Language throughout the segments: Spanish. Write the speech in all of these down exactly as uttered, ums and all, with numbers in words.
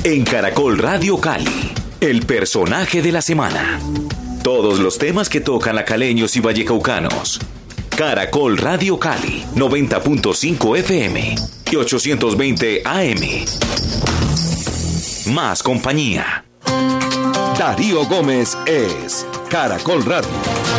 En Caracol Radio Cali, el personaje de la semana. Todos los temas que tocan a caleños y vallecaucanos. Caracol Radio Cali, noventa punto cinco F M y ochocientos veinte A M. Más compañía. Darío Gómez es Caracol Radio.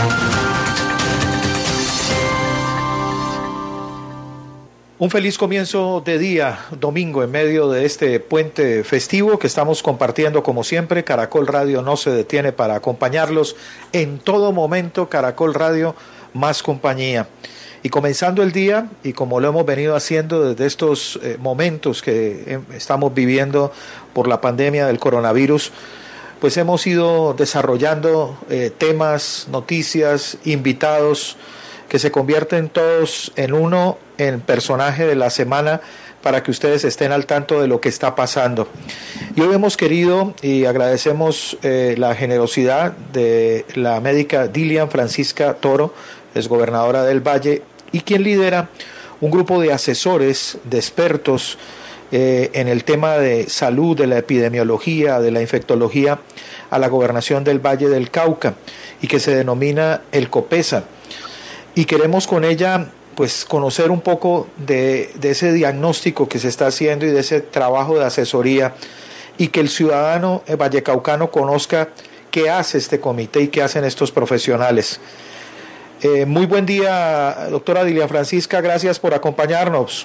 Un feliz comienzo de día, domingo, en medio de este puente festivo que estamos compartiendo como siempre. Caracol Radio no se detiene para acompañarlos en todo momento. Caracol Radio, más compañía. Y comenzando el día, y como lo hemos venido haciendo desde estos eh, momentos que eh, estamos viviendo por la pandemia del coronavirus, pues hemos ido desarrollando eh, temas, noticias, invitados que se convierten todos en uno, en personaje de la semana, para que ustedes estén al tanto de lo que está pasando. Y hoy hemos querido, y agradecemos eh, la generosidad de la médica Dilian Francisca Toro, exgobernadora del Valle, y quien lidera un grupo de asesores, de expertos eh, en el tema de salud, de la epidemiología, de la infectología, a la gobernación del Valle del Cauca, y que se denomina el COPESA. Y queremos con ella pues conocer un poco de, de ese diagnóstico que se está haciendo y de ese trabajo de asesoría, y que el ciudadano vallecaucano conozca qué hace este comité y qué hacen estos profesionales. Eh, muy buen día, doctora Dilian Francisca, gracias por acompañarnos.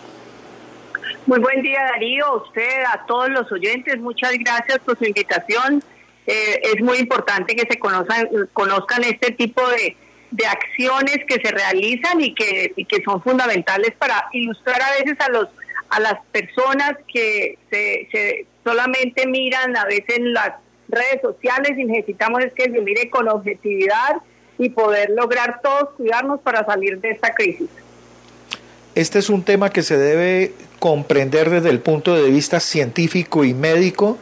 Muy buen día, Darío, a usted, a todos los oyentes, muchas gracias por su invitación. Eh, es muy importante que se conozcan, conozcan este tipo de de acciones que se realizan y que y que son fundamentales para ilustrar a veces a los a las personas que se, se solamente miran a veces en las redes sociales, y necesitamos es que se mire con objetividad y poder lograr todos cuidarnos para salir de esta crisis. Este es un tema que se debe comprender desde el punto de vista científico y médico,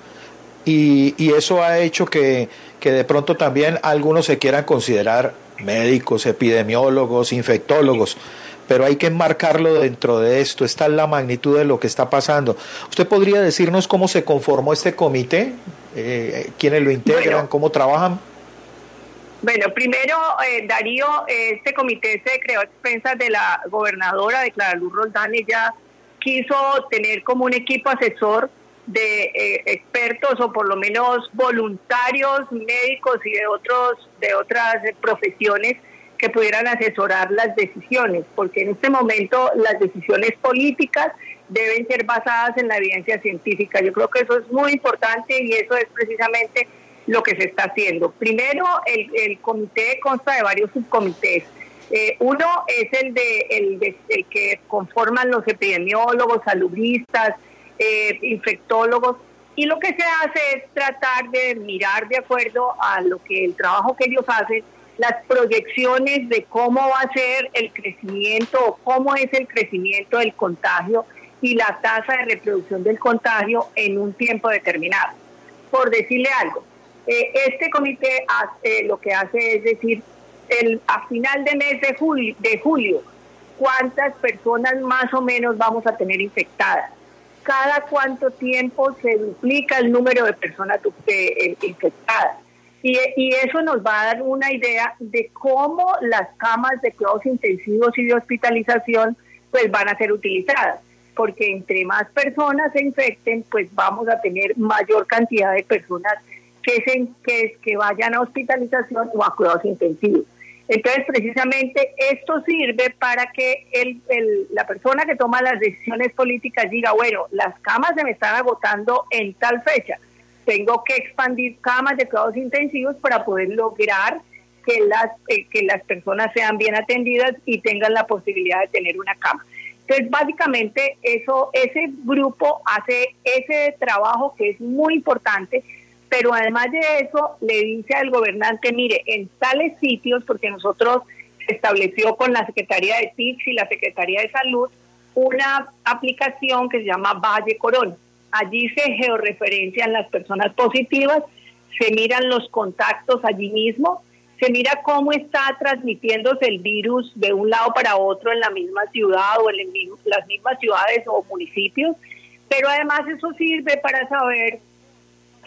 y, y eso ha hecho que, que de pronto también algunos se quieran considerar médicos, epidemiólogos, infectólogos, pero hay que enmarcarlo dentro de esto. Esta es la magnitud de lo que está pasando. ¿Usted podría decirnos cómo se conformó este comité? Eh, ¿Quiénes lo integran? Bueno, ¿cómo trabajan? Bueno, primero, eh, Darío, este comité se creó a expensas de la gobernadora de Clara Luz Roldán. Ella quiso tener como un equipo asesor de eh, expertos, o por lo menos voluntarios médicos y de otros de otras profesiones que pudieran asesorar las decisiones, porque en este momento las decisiones políticas deben ser basadas en la evidencia científica. Yo creo que eso es muy importante, y eso es precisamente lo que se está haciendo. Primero, el, el comité consta de varios subcomités. Eh, uno es el de el, de el que conforman los epidemiólogos, salubristas, Eh, infectólogos, y lo que se hace es tratar de mirar, de acuerdo a lo que el trabajo que ellos hacen, las proyecciones de cómo va a ser el crecimiento, o cómo es el crecimiento del contagio y la tasa de reproducción del contagio en un tiempo determinado. Por decirle algo, eh, este comité hace, eh, lo que hace es decir, el, a final de mes de julio, de julio, cuántas personas más o menos vamos a tener infectadas, cada cuánto tiempo se duplica el número de personas eh, infectadas. Y, y eso nos va a dar una idea de cómo las camas de cuidados intensivos y de hospitalización pues van a ser utilizadas. Porque entre más personas se infecten, pues vamos a tener mayor cantidad de personas que, se, que, que vayan a hospitalización o a cuidados intensivos. Entonces, precisamente esto sirve para que el, el, la persona que toma las decisiones políticas diga, bueno, las camas se me están agotando en tal fecha, tengo que expandir camas de cuidados intensivos para poder lograr que las, eh, que las personas sean bien atendidas y tengan la posibilidad de tener una cama. Entonces, básicamente, eso, ese grupo hace ese trabajo que es muy importante. Pero además de eso, le dice al gobernante, mire, en tales sitios, porque nosotros se estableció con la Secretaría de T I C S y la Secretaría de Salud una aplicación que se llama Valle Corona. Allí se georreferencian las personas positivas, se miran los contactos allí mismo, se mira cómo está transmitiéndose el virus de un lado para otro en la misma ciudad o en las mismas ciudades o municipios, pero además eso sirve para saber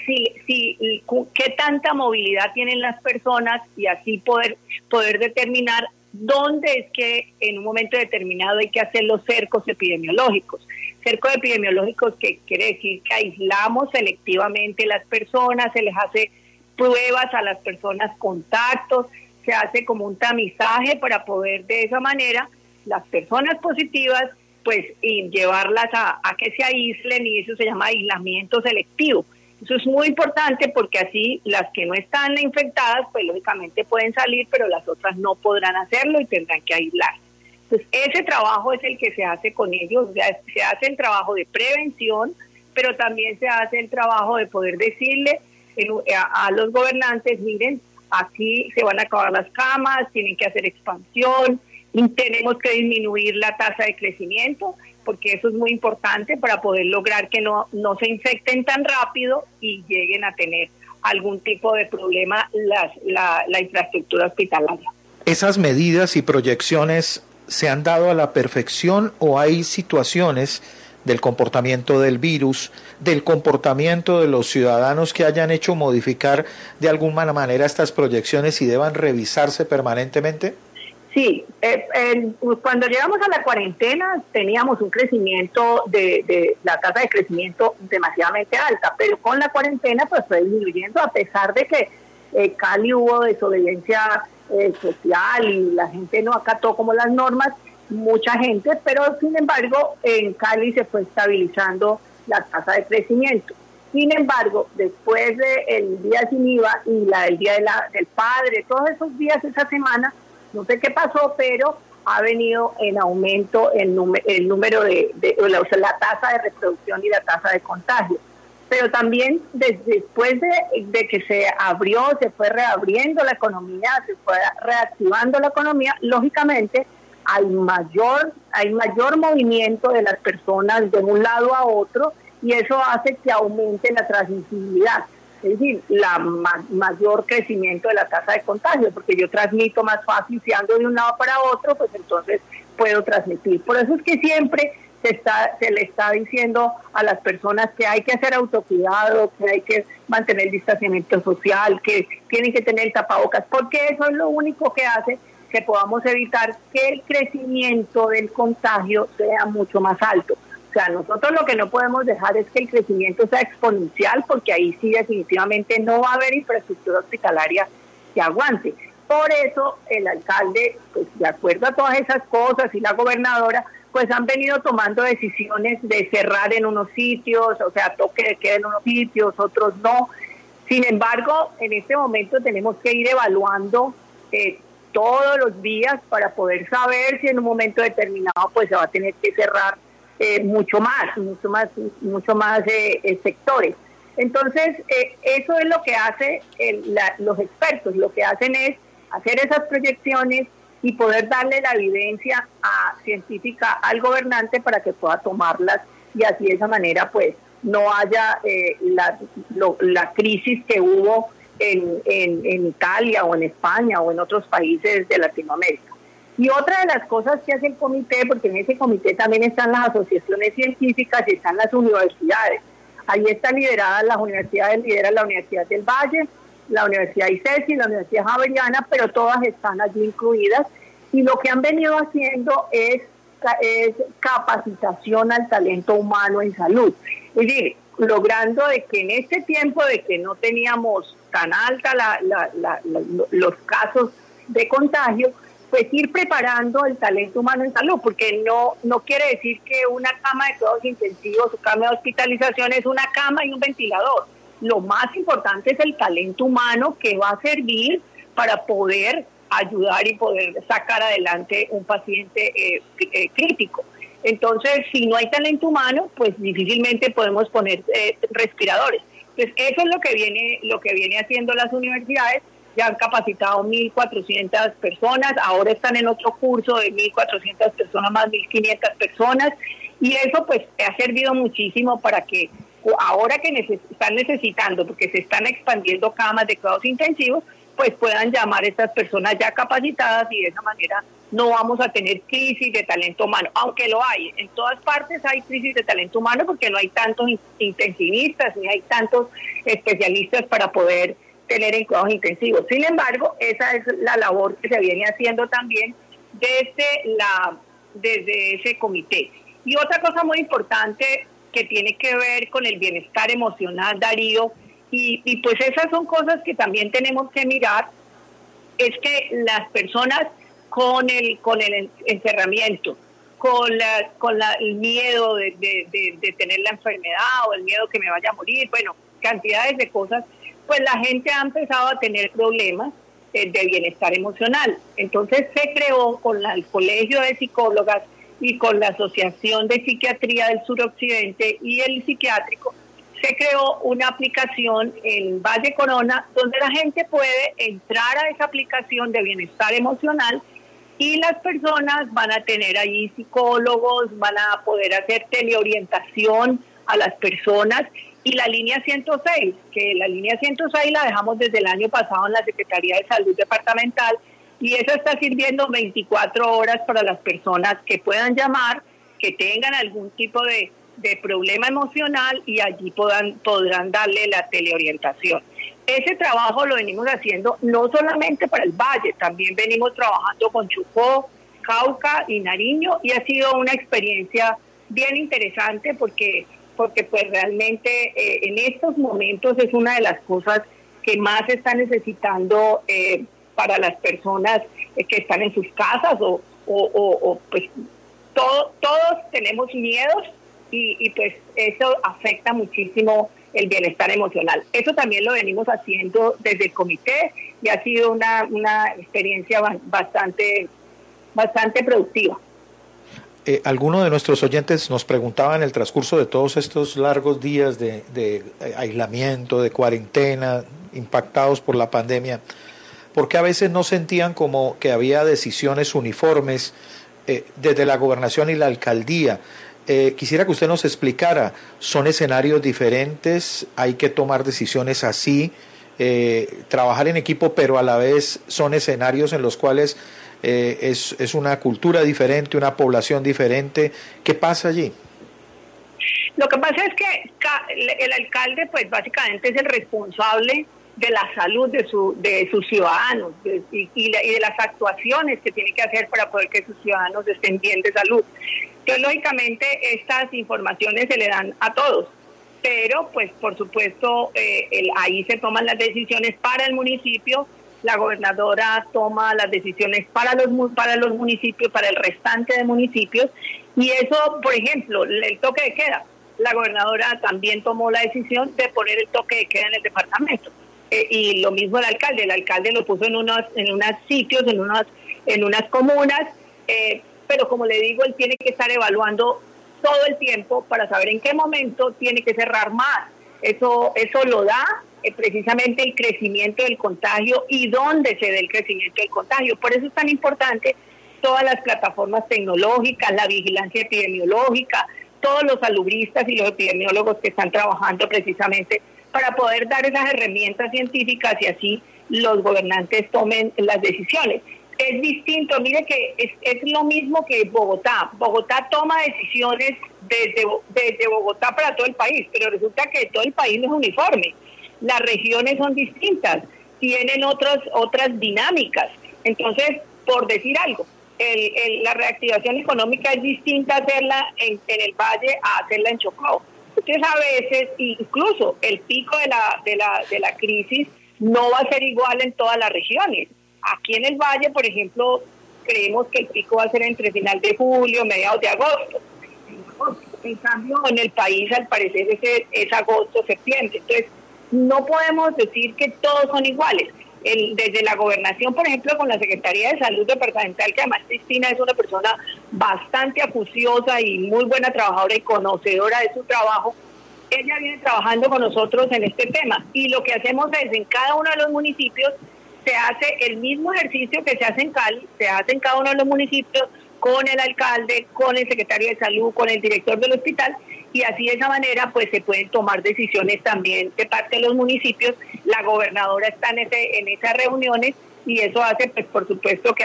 si, si qué tanta movilidad tienen las personas y así poder, poder determinar dónde es que en un momento determinado hay que hacer los cercos epidemiológicos. Cercos epidemiológicos que quiere decir que aislamos selectivamente las personas, se les hace pruebas a las personas, contactos, se hace como un tamizaje para poder de esa manera las personas positivas pues y llevarlas a, a que se aíslen, y eso se llama aislamiento selectivo. Eso es muy importante porque así las que no están infectadas pues lógicamente pueden salir, pero las otras no podrán hacerlo y tendrán que aislar. Entonces ese trabajo es el que se hace con ellos, o sea, se hace el trabajo de prevención, pero también se hace el trabajo de poder decirle a, a los gobernantes, miren, aquí se van a acabar las camas, tienen que hacer expansión, y tenemos que disminuir la tasa de crecimiento, porque eso es muy importante para poder lograr que no, no se infecten tan rápido y lleguen a tener algún tipo de problema las, la, la infraestructura hospitalaria. ¿Esas medidas y proyecciones se han dado a la perfección o hay situaciones del comportamiento del virus, del comportamiento de los ciudadanos que hayan hecho modificar de alguna manera estas proyecciones y deban revisarse permanentemente? Sí, eh, eh, cuando llegamos a la cuarentena teníamos un crecimiento de, de la tasa de crecimiento demasiadamente alta, pero con la cuarentena pues fue disminuyendo, a pesar de que eh, Cali hubo desobediencia eh, social y la gente no acató como las normas, mucha gente, pero sin embargo en Cali se fue estabilizando la tasa de crecimiento. Sin embargo, después del día sin I V A y la del día de la, del padre, todos esos días, esa semana, no sé qué pasó, pero ha venido en aumento el, número, el número de, de o sea, la tasa de reproducción y la tasa de contagio. Pero también desde, después de, de que se abrió, se fue reabriendo la economía, se fue reactivando la economía, lógicamente hay mayor, hay mayor movimiento de las personas de un lado a otro y eso hace que aumente la transmisibilidad. Es decir, la ma- mayor crecimiento de la tasa de contagio, porque yo transmito más fácil si ando de un lado para otro, pues entonces puedo transmitir. Por eso es que siempre se está se le está diciendo a las personas que hay que hacer autocuidado, que hay que mantener el distanciamiento social, que tienen que tener tapabocas, porque eso es lo único que hace que podamos evitar que el crecimiento del contagio sea mucho más alto. O sea, nosotros lo que no podemos dejar es que el crecimiento sea exponencial, porque ahí sí definitivamente no va a haber infraestructura hospitalaria que aguante. Por eso el alcalde, pues de acuerdo a todas esas cosas, y la gobernadora, pues han venido tomando decisiones de cerrar en unos sitios, o sea, toque de queda en unos sitios, otros no. Sin embargo, en este momento tenemos que ir evaluando eh, todos los días para poder saber si en un momento determinado pues se va a tener que cerrar Eh, mucho más, mucho más, mucho más eh, eh, sectores. Entonces, eh, eso es lo que hace el, la, los expertos, lo que hacen es hacer esas proyecciones y poder darle la evidencia a, científica al gobernante para que pueda tomarlas y así de esa manera pues no haya eh, la, lo, la crisis que hubo en, en, en Italia o en España o en otros países de Latinoamérica. Y otra de las cosas que hace el comité, porque en ese comité también están las asociaciones científicas y están las universidades. Ahí están lideradas las universidades, lidera la Universidad del Valle, la Universidad ICESI, la Universidad Javeriana, pero todas están allí incluidas. Y lo que han venido haciendo es, es capacitación al talento humano en salud. Es decir, logrando de que en este tiempo de que no teníamos tan alta la, la, la, la, los casos de contagio, pues ir preparando el talento humano en salud, porque no no quiere decir que una cama de cuidados intensivos o cama de hospitalización es una cama y un ventilador. Lo más importante es el talento humano que va a servir para poder ayudar y poder sacar adelante un paciente eh, eh, crítico. Entonces, si no hay talento humano, pues difícilmente podemos poner eh, respiradores. Entonces, eso es lo que viene lo que viene haciendo las universidades. Ya han capacitado mil cuatrocientas personas, ahora están en otro curso de mil cuatrocientas personas más mil quinientas personas, y eso pues ha servido muchísimo para que ahora que neces- están necesitando, porque se están expandiendo camas de cuidados intensivos, pues puedan llamar a estas personas ya capacitadas y de esa manera no vamos a tener crisis de talento humano, aunque lo hay. En todas partes hay crisis de talento humano porque no hay tantos intensivistas ni hay tantos especialistas para poder tener en cuidados intensivos. Sin embargo, esa es la labor que se viene haciendo también desde, la, desde ese comité. Y otra cosa muy importante que tiene que ver con el bienestar emocional, Darío, y, y pues esas son cosas que también tenemos que mirar, es que las personas con el con el encerramiento, con la con la, el miedo de, de, de, de tener la enfermedad o el miedo que me vaya a morir, bueno, cantidades de cosas, pues la gente ha empezado a tener problemas eh, de bienestar emocional. Entonces se creó con la, el Colegio de Psicólogas y con la Asociación de Psiquiatría del Suroccidente y el Psiquiátrico, se creó una aplicación en Valle Corona donde la gente puede entrar a esa aplicación de bienestar emocional y las personas van a tener ahí psicólogos, van a poder hacer teleorientación a las personas, y la línea ciento seis, que la línea ciento seis la dejamos desde el año pasado en la Secretaría de Salud Departamental, y esa está sirviendo veinticuatro horas para las personas que puedan llamar, que tengan algún tipo de, de problema emocional, y allí podrán, podrán darle la teleorientación. Ese trabajo lo venimos haciendo no solamente para el Valle, también venimos trabajando con Chocó, Cauca y Nariño, y ha sido una experiencia bien interesante porque, porque pues realmente eh, en estos momentos es una de las cosas que más se está necesitando eh, para las personas eh, que están en sus casas o, o, o, o pues todo, todos tenemos miedos y, y pues eso afecta muchísimo el bienestar emocional. Eso también lo venimos haciendo desde el comité y ha sido una, una experiencia bastante, bastante productiva. Eh, algunos de nuestros oyentes nos preguntaban en el transcurso de todos estos largos días de, de aislamiento, de cuarentena, impactados por la pandemia, ¿por qué a veces no sentían como que había decisiones uniformes eh, desde la gobernación y la alcaldía? Eh, quisiera que usted nos explicara, ¿son escenarios diferentes? ¿Hay que tomar decisiones así? Eh, ¿trabajar en equipo pero a la vez son escenarios en los cuales eh, es, es una cultura diferente, una población diferente? ¿Qué pasa allí? Lo que pasa es que el alcalde pues básicamente es el responsable de la salud de, su, de sus ciudadanos de, y, y de las actuaciones que tiene que hacer para poder que sus ciudadanos estén bien de salud. Entonces, lógicamente, estas informaciones se le dan a todos, pero, pues, por supuesto, eh, el, ahí se toman las decisiones para el municipio, la gobernadora toma las decisiones para los, para los municipios, para el restante de municipios, y eso, por ejemplo, el toque de queda, la gobernadora también tomó la decisión de poner el toque de queda en el departamento, eh, y lo mismo el alcalde, el alcalde lo puso en unos, en unos sitios, en unas, en unas comunas, eh, pero como le digo, él tiene que estar evaluando todo el tiempo para saber en qué momento tiene que cerrar más. Eso eso lo da eh, precisamente el crecimiento del contagio y dónde se dé el crecimiento del contagio. Por eso es tan importante todas las plataformas tecnológicas, la vigilancia epidemiológica, todos los salubristas y los epidemiólogos que están trabajando precisamente para poder dar esas herramientas científicas y así los gobernantes tomen las decisiones. Es distinto, mire que es, es lo mismo que Bogotá. Bogotá toma decisiones desde, desde Bogotá para todo el país, pero resulta que todo el país no es uniforme. Las regiones son distintas, tienen otros, otras dinámicas. Entonces, por decir algo, el, el, la reactivación económica es distinta hacerla en, en el Valle a hacerla en Chocó. Entonces, a veces, incluso el pico de la, de la, de la crisis no va a ser igual en todas las regiones. Aquí en el Valle, por ejemplo, creemos que el pico va a ser entre final de julio, mediados de agosto. En cambio, en el país, al parecer, es, es agosto, septiembre. Entonces, no podemos decir que todos son iguales. El, desde la gobernación, por ejemplo, con la Secretaría de Salud Departamental, que además Cristina es una persona bastante acuciosa y muy buena trabajadora y conocedora de su trabajo, ella viene trabajando con nosotros en este tema. Y lo que hacemos es, en cada uno de los municipios, se hace el mismo ejercicio que se hace en Cali, se hace en cada uno de los municipios, con el alcalde, con el secretario de salud, con el director del hospital, y así de esa manera pues se pueden tomar decisiones también de parte de los municipios. La gobernadora está en, ese, en esas reuniones y eso hace pues por supuesto que haya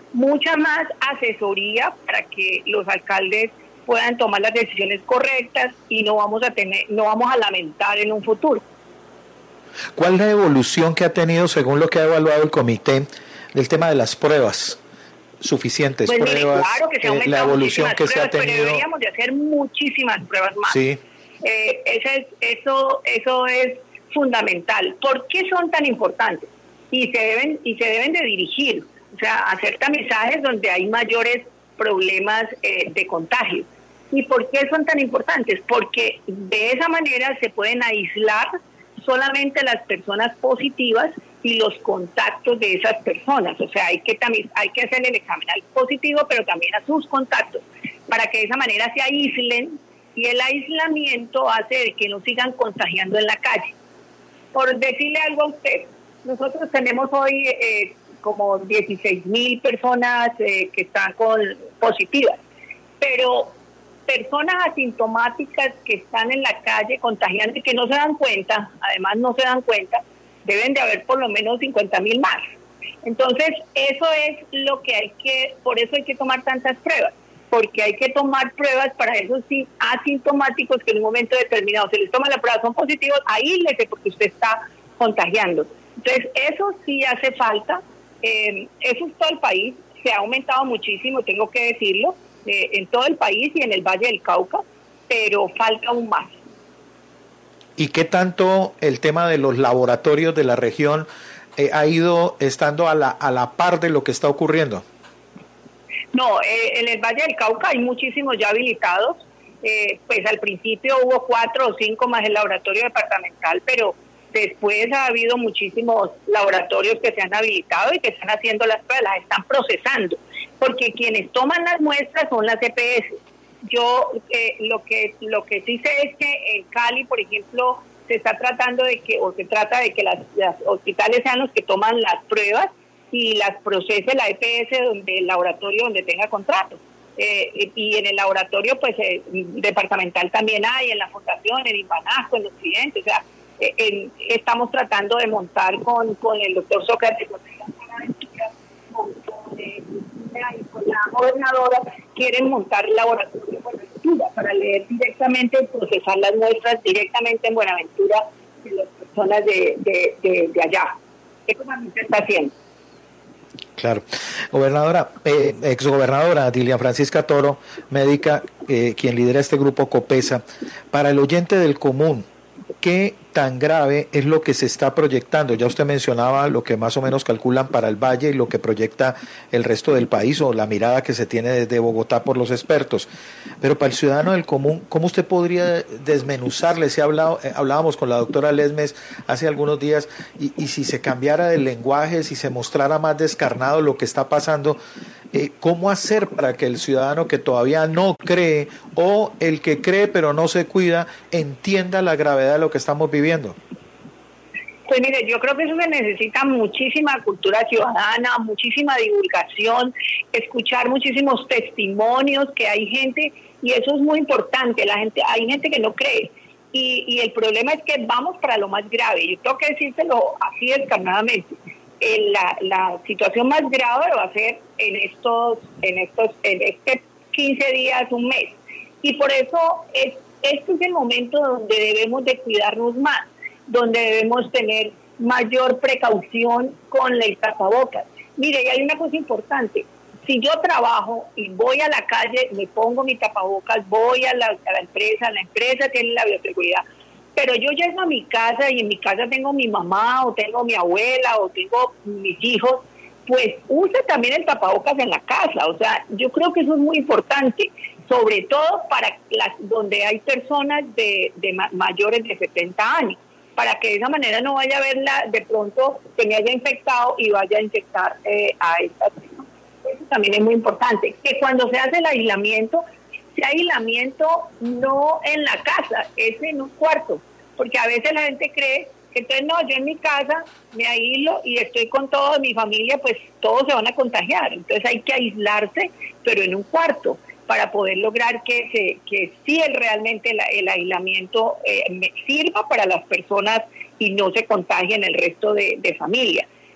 mucha más asesoría para que los alcaldes puedan tomar las decisiones correctas y no vamos a tener, no vamos a lamentar en un futuro. ¿Cuál es la evolución que ha tenido, según lo que ha evaluado el comité, del tema de las pruebas? Suficientes pues pruebas, mire, claro que se ha eh, la evolución que pruebas, se ha tenido. Pero deberíamos de hacer muchísimas pruebas más. Sí. Eh, eso, es, eso, eso es fundamental. ¿Por qué son tan importantes? Y se deben, y se deben de dirigir, o sea, hacer tamizajes donde hay mayores problemas eh, de contagio. ¿Y por qué son tan importantes? Porque de esa manera se pueden aislar solamente las personas positivas y los contactos de esas personas. O sea, hay que tamiz, hay que hacer el examen al positivo, pero también a sus contactos, para que de esa manera se aíslen, y el aislamiento hace de que no sigan contagiando en la calle. Por decirle algo a usted, nosotros tenemos hoy eh, como dieciséis mil personas eh, que están con positivas, pero personas asintomáticas que están en la calle contagiando y que no se dan cuenta, además no se dan cuenta, deben de haber por lo menos cincuenta mil más. Entonces, eso es lo que hay que, por eso hay que tomar tantas pruebas, porque hay que tomar pruebas para esos asintomáticos que en un momento determinado se les toma la prueba, son positivos, aíslese porque usted está contagiando. Entonces, eso sí hace falta, eh, eso es todo el país, se ha aumentado muchísimo, tengo que decirlo, eh, en todo el país y en el Valle del Cauca, pero falta aún más. ¿Y qué tanto el tema de los laboratorios de la región eh, ha ido estando a la, a la par de lo que está ocurriendo? No, eh, en el Valle del Cauca hay muchísimos ya habilitados, eh, pues al principio hubo cuatro o cinco más el laboratorio departamental, pero después ha habido muchísimos laboratorios que se han habilitado y que están haciendo las pruebas, las están procesando, porque quienes toman las muestras son las E P S. Yo eh, lo que lo que sí sé es que en Cali, por ejemplo, se está tratando de que, o se trata de que las, las hospitales sean los que toman las pruebas y las procese la E P S donde el laboratorio donde tenga contrato. Eh, y en el laboratorio, pues, eh, departamental también hay, en la fundación, en Ibanasco, en los clientes, o sea, eh, en, estamos tratando de montar con, con el doctor Sócrates, con, con, con, eh, con la gobernadora, quieren montar el laboratorio en Buenaventura para leer directamente, procesar las muestras directamente en Buenaventura de las personas de, de, de, de allá. Eso también se está haciendo. Claro. Gobernadora, eh, exgobernadora Dilian Francisca Toro, médica, eh, quien lidera este grupo COPESA, para el oyente del común, ¿qué tan grave es lo que se está proyectando? Ya usted mencionaba lo que más o menos calculan para el Valle y lo que proyecta el resto del país, o la mirada que se tiene desde Bogotá por los expertos. Pero para el ciudadano del común, ¿cómo usted podría desmenuzarle? Si hablado, eh, hablábamos con la doctora Lesmes hace algunos días, y, y si se cambiara el lenguaje, si se mostrara más descarnado lo que está pasando, eh, ¿cómo hacer para que el ciudadano que todavía no cree, o el que cree pero no se cuida, entienda la gravedad de lo que estamos viviendo? Pues mire, yo creo que eso se necesita muchísima cultura ciudadana, muchísima divulgación, escuchar muchísimos testimonios, que hay gente, y eso es muy importante, la gente, hay gente que no cree, y, y el problema es que vamos para lo más grave. Yo tengo que decírselo así descarnadamente, eh, la, la situación más grave va a ser en estos, en estos, en este quince días, un mes, y por eso es este es el momento donde debemos de cuidarnos más, donde debemos tener mayor precaución con el tapabocas. Mire, y hay una cosa importante, si yo trabajo y voy a la calle, me pongo mi tapabocas, voy a la, a la empresa, la empresa tiene la bioseguridad, pero yo llego a mi casa y en mi casa tengo mi mamá, o tengo mi abuela, o tengo mis hijos, pues use también el tapabocas en la casa. O sea, yo creo que eso es muy importante, sobre todo para las donde hay personas de, de ma- mayores de setenta años, para que de esa manera no vaya a verla de pronto que me haya infectado y vaya a infectar eh, a estas personas. Eso también es muy importante, que cuando se hace el aislamiento, sea aislamiento no en la casa, es en un cuarto, porque a veces la gente cree que entonces no, yo en mi casa me aíslo y estoy con toda mi familia, pues todos se van a contagiar. Entonces hay que aislarse, pero en un cuarto, para poder lograr que se que sí el, realmente el, el aislamiento eh, sirva para las personas y no se contagien el resto de, de familia.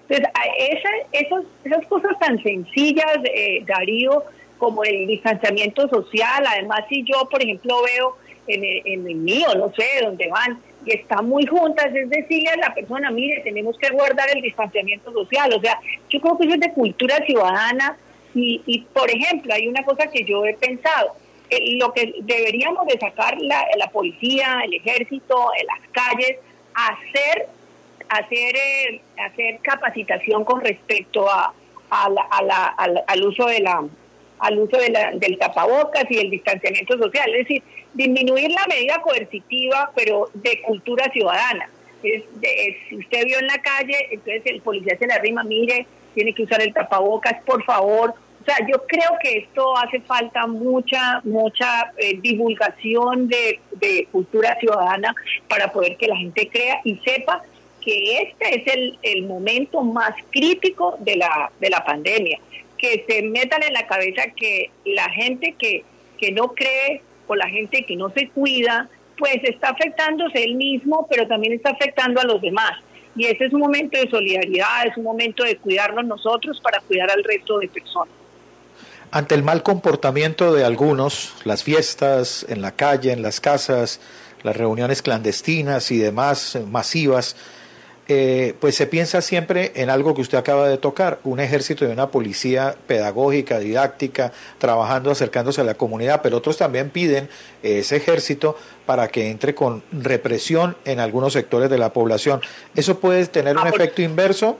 Entonces, a esa, esos, esas cosas tan sencillas, eh, Darío, como el distanciamiento social, además si yo, por ejemplo, veo en el, en el mío, no sé, donde van y están muy juntas, es decirle a la persona, mire, tenemos que guardar el distanciamiento social. O sea, yo creo que eso es de cultura ciudadana y, y por ejemplo, hay una cosa que yo he pensado, eh, lo que deberíamos de sacar la, la policía, el ejército, en las calles, hacer, hacer, eh, hacer capacitación con respecto a, a la, a la, al, al uso de la al uso de la, del tapabocas y el distanciamiento social, es decir, disminuir la medida coercitiva, pero de cultura ciudadana. Es, es, si usted vio en la calle, entonces el policía se le arrima, mire, tiene que usar el tapabocas, por favor. O sea, yo creo que esto hace falta mucha, mucha eh, divulgación de, de cultura ciudadana para poder que la gente crea y sepa que este es el, el momento más crítico de la, de la pandemia. Que se metan en la cabeza que la gente que, que no cree o la gente que no se cuida, pues está afectándose él mismo, pero también está afectando a los demás. Y ese es un momento de solidaridad, es un momento de cuidarnos nosotros para cuidar al resto de personas. Ante el mal comportamiento de algunos, las fiestas en la calle, en las casas, las reuniones clandestinas y demás masivas, Eh, pues se piensa siempre en algo que usted acaba de tocar, un ejército y una policía pedagógica, didáctica, trabajando, acercándose a la comunidad, pero otros también piden ese ejército para que entre con represión en algunos sectores de la población. ¿Eso puede tener un ah, efecto inverso?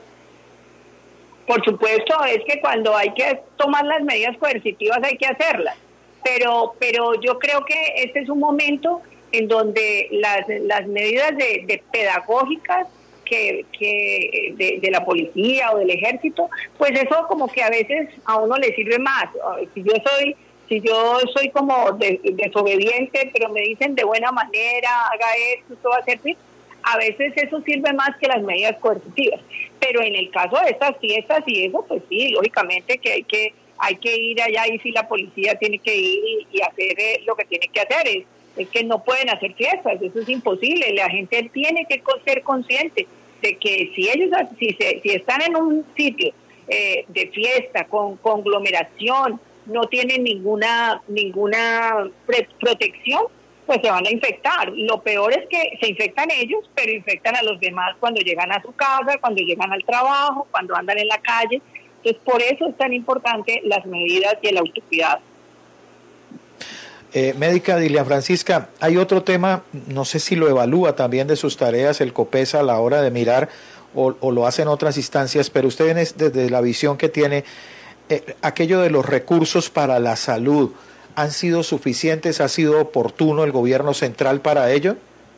Por supuesto, es que cuando hay que tomar las medidas coercitivas hay que hacerlas, pero, pero yo creo que este es un momento en donde las, las medidas de, de pedagógicas que, que de, de la policía o del ejército, pues eso como que a veces a uno le sirve más. Si yo soy si yo soy como de, desobediente, pero me dicen de buena manera, haga esto, esto va a servir, a veces eso sirve más que las medidas coercitivas. Pero en el caso de estas fiestas y eso, pues sí, lógicamente que hay que hay que ir allá y si la policía tiene que ir y, y hacer eh, lo que tiene que hacer. Es, es que no pueden hacer fiestas, eso es imposible. La gente tiene que ser consciente de que si ellos si, se, si están en un sitio eh, de fiesta, con conglomeración, no tienen ninguna ninguna pre- protección, pues se van a infectar. Lo peor es que se infectan ellos, pero infectan a los demás cuando llegan a su casa, cuando llegan al trabajo, cuando andan en la calle. Entonces, por eso es tan importante las medidas y el autocuidado. Eh, médica Dilian Francisca, hay otro tema, no sé si lo evalúa también de sus tareas el COPESA a la hora de mirar o, o lo hace en otras instancias, pero usted desde la visión que tiene, eh, aquello de los recursos para la salud, ¿han sido suficientes? ¿Ha sido oportuno el gobierno central para ello?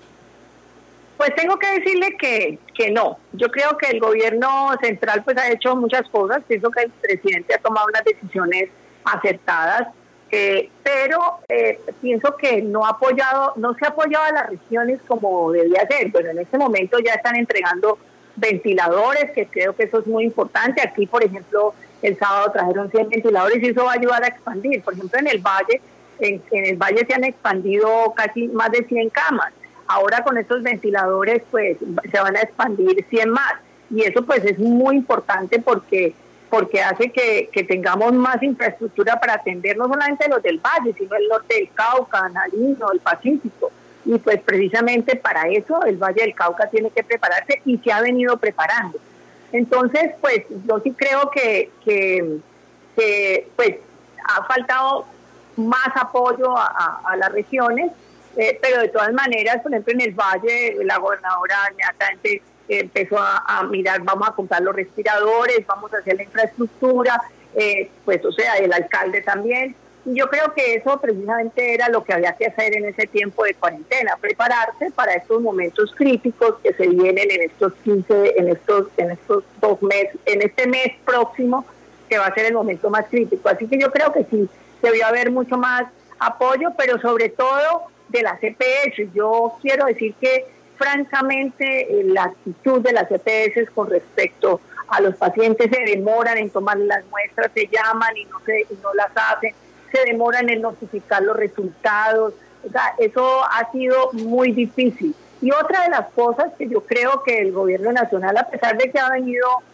Pues tengo que decirle que, que no. Yo creo que el gobierno central pues ha hecho muchas cosas, pienso que el presidente ha tomado unas decisiones acertadas, eh, pero eh, pienso que no ha apoyado, no se ha apoyado a las regiones como debía ser. Bueno, en este momento ya están entregando ventiladores, que creo que eso es muy importante. Aquí, por ejemplo, el sábado trajeron cien ventiladores y eso va a ayudar a expandir. Por ejemplo, en el Valle, en, en el Valle se han expandido casi más de cien camas. Ahora con estos ventiladores pues se van a expandir cien más y eso pues es muy importante porque porque hace que, que tengamos más infraestructura para atender no solamente los del Valle, sino el norte del Cauca, Nariño, el Pacífico. Y pues precisamente para eso el Valle del Cauca tiene que prepararse y se ha venido preparando. Entonces pues yo sí creo que, que, que pues ha faltado más apoyo a, a, a las regiones. Eh, pero de todas maneras, por ejemplo, en el Valle, la gobernadora inmediatamente eh, empezó a, a mirar, vamos a comprar los respiradores, vamos a hacer la infraestructura, eh, pues o sea, el alcalde también. Y yo creo que eso precisamente era lo que había que hacer en ese tiempo de cuarentena, prepararse para estos momentos críticos que se vienen en estos quince, en estos, en estos dos meses, en este mes próximo, que va a ser el momento más crítico. Así que yo creo que sí, debió haber mucho más apoyo, pero sobre todo de las E P S. Yo quiero decir que francamente la actitud de las E P S con respecto a los pacientes se demoran en tomar las muestras, se llaman y no se y no las hacen, se demoran en notificar los resultados, o sea, eso ha sido muy difícil. Y otra de las cosas que yo creo que el gobierno nacional, a pesar de que ha venido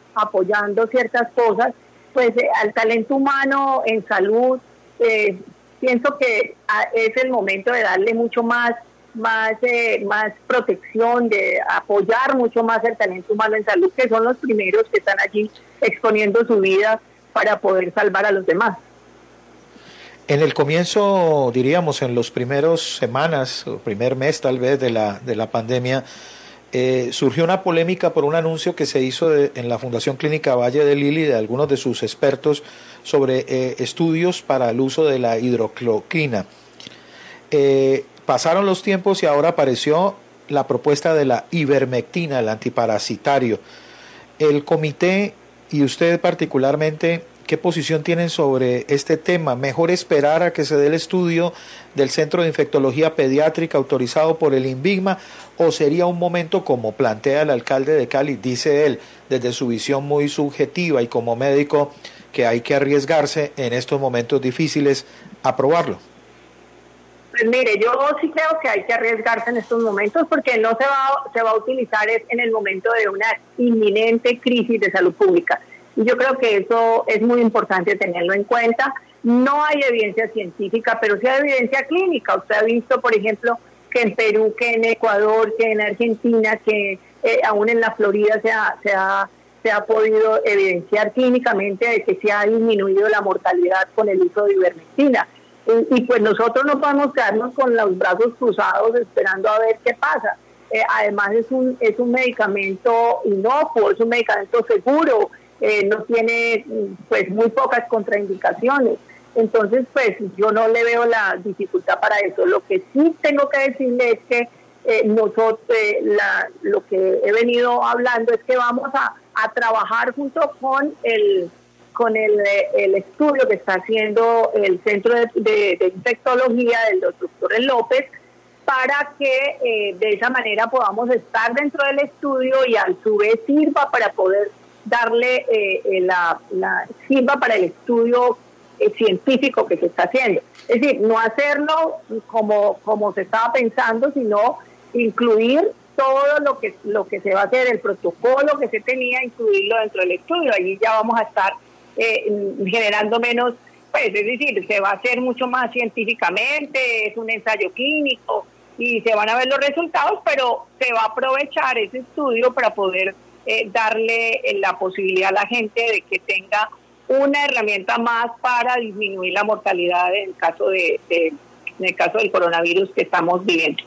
apoyando ciertas cosas, pues eh, al talento humano en salud, eh, pienso que a, es el momento de darle mucho más, más, eh, más protección, de apoyar mucho más el talento humano en salud, que son los primeros que están allí exponiendo su vida para poder salvar a los demás. En el comienzo, diríamos, en los primeros semanas, o primer mes tal vez de la, de la pandemia, eh, surgió una polémica por un anuncio que se hizo de, en la Fundación Clínica Valle del Lili de algunos de sus expertos sobre eh, estudios para el uso de la hidrocloroquina. Eh, pasaron los tiempos y ahora apareció la propuesta de la ivermectina, el antiparasitario. El comité y usted particularmente, ¿qué posición tienen sobre este tema? ¿Mejor esperar a que se dé el estudio del Centro de Infectología Pediátrica autorizado por el INVIGMA o sería un momento, como plantea el alcalde de Cali, dice él, desde su visión muy subjetiva y como médico, que hay que arriesgarse en estos momentos difíciles a probarlo? Pues mire, yo sí creo que hay que arriesgarse en estos momentos porque no se va, se va a utilizar en el momento de una inminente crisis de salud pública. Y yo creo que eso es muy importante tenerlo en cuenta. No hay evidencia científica, pero sí hay evidencia clínica. Usted ha visto, por ejemplo, que en Perú, que en Ecuador, que en Argentina, que eh, aún en la Florida se ha, se, ha, se ha podido evidenciar clínicamente de que se ha disminuido la mortalidad con el uso de ivermectina. Y, y pues nosotros no podemos quedarnos con los brazos cruzados esperando a ver qué pasa. Eh, además es un, es un medicamento inocuo, es un medicamento seguro, eh, no tiene pues muy pocas contraindicaciones. Entonces pues yo no le veo la dificultad para eso. Lo que sí tengo que decirle es que eh, nosotros, eh, la, lo que he venido hablando es que vamos a, a trabajar junto con el con el, el estudio que está haciendo el Centro de, de, de Infectología del doctor López, para que eh, de esa manera podamos estar dentro del estudio y a su vez sirva para poder darle eh, la, la sirva para el estudio eh, científico que se está haciendo. Es decir, no hacerlo como, como se estaba pensando, sino incluir todo lo que, lo que se va a hacer, el protocolo que se tenía, incluirlo dentro del estudio. Allí ya vamos a estar Eh, generando menos, pues es decir, se va a hacer mucho más científicamente, es un ensayo clínico y se van a ver los resultados, pero se va a aprovechar ese estudio para poder eh, darle eh, la posibilidad a la gente de que tenga una herramienta más para disminuir la mortalidad en el caso de, de en el caso del coronavirus que estamos viviendo.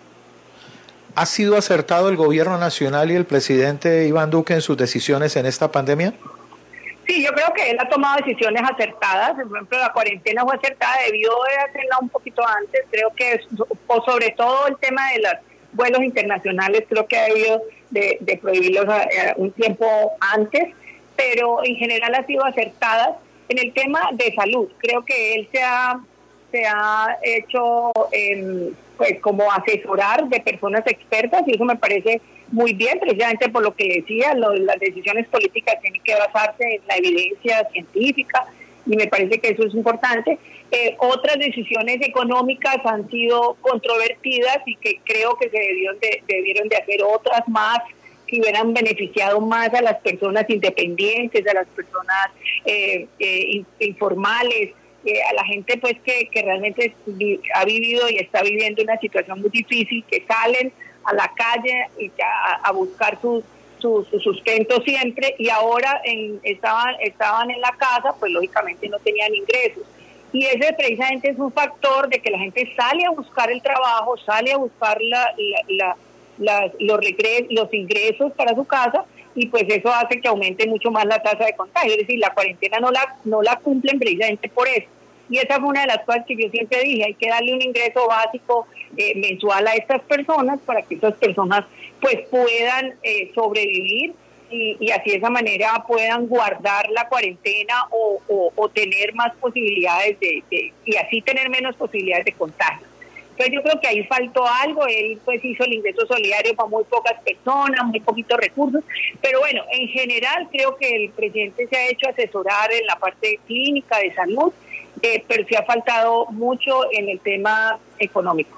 ¿Ha sido acertado el gobierno nacional y el presidente Iván Duque en sus decisiones en esta pandemia? Sí, yo creo que él ha tomado decisiones acertadas. Por ejemplo, la cuarentena fue acertada, debió de hacerla un poquito antes. Creo que, o sobre todo el tema de los vuelos internacionales, creo que ha debido de, de prohibirlos a, a un tiempo antes, pero en general ha sido acertada. En el tema de salud, creo que él se ha, se ha hecho eh, pues como asesorar de personas expertas y eso me parece muy bien, precisamente por lo que decía, lo, las decisiones políticas tienen que basarse en la evidencia científica y me parece que eso es importante. Eh, otras decisiones económicas han sido controvertidas y que creo que se debieron de, debieron de hacer otras más que hubieran beneficiado más a las personas independientes, a las personas eh, eh, informales, eh, a la gente pues que, que realmente ha vivido y está viviendo una situación muy difícil, que salen a la calle y a, a buscar su, su, su sustento siempre y ahora en, estaban, estaban en la casa, pues lógicamente no tenían ingresos. Y ese precisamente es un factor de que la gente sale a buscar el trabajo, sale a buscar la, la, la, la, los, regres, los ingresos para su casa y pues eso hace que aumente mucho más la tasa de contagio. Es decir, la cuarentena no la, no la cumplen precisamente por eso. Y esa fue una de las cosas que yo siempre dije, hay que darle un ingreso básico eh, mensual a estas personas para que estas personas pues puedan eh, sobrevivir y, y así de esa manera puedan guardar la cuarentena o, o, o tener más posibilidades de, de y así tener menos posibilidades de contagio. Entonces yo creo que ahí faltó algo, él pues hizo el ingreso solidario para muy pocas personas, muy poquitos recursos, pero bueno, en general creo que el presidente se ha hecho asesorar en la parte clínica de salud, Eh, pero sí ha faltado mucho en el tema económico.